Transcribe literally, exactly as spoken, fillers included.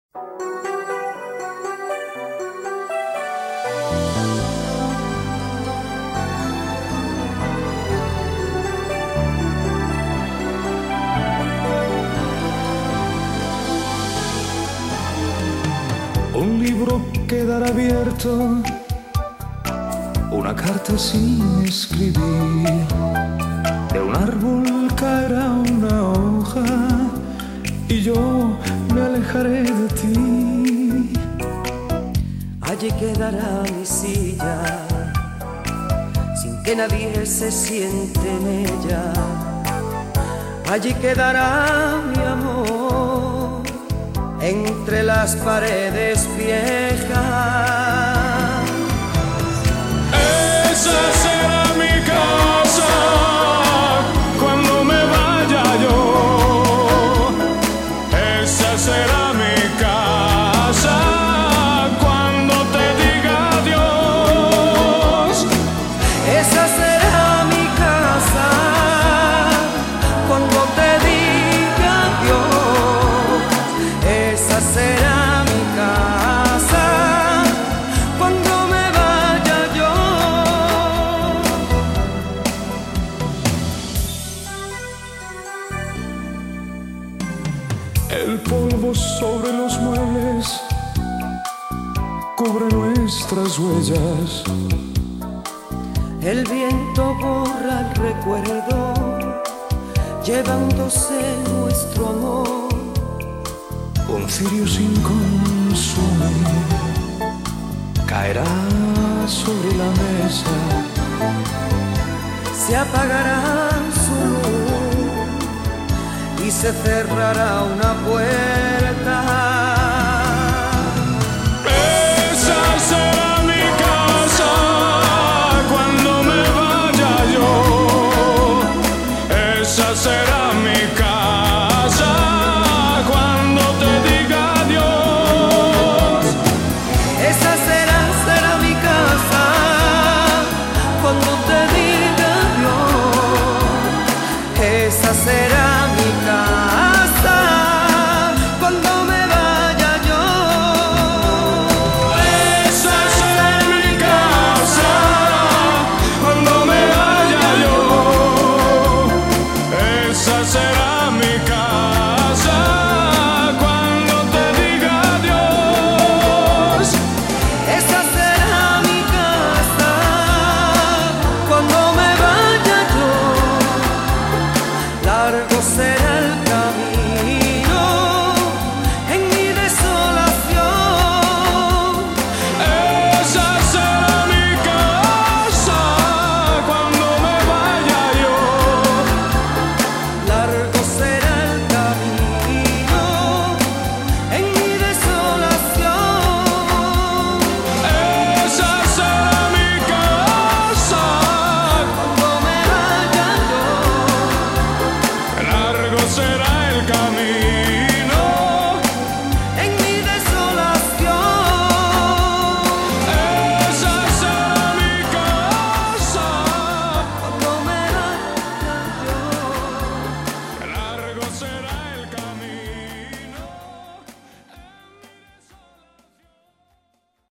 Un libro quedará abierto, una carta sin escribir, de un árbol caerá una hoja y yo me alejaré de ti. Allí quedará mi silla, sin que nadie se siente en ella. Allí quedará mi amor, entre las paredes viejas. Esa será mi casa cuando me vaya yo. Esa será mi casa cuando te diga adiós. Esa será mi casa cuando te diga adiós. Esa será mi casa cuando me vaya yo. El polvo sobre los muebles cubre nuestras huellas. El viento borra el recuerdo, llevándose nuestro amor. Un cirio sin consumir caerá sobre la mesa. Se apagará su luz y se cerrará una puerta.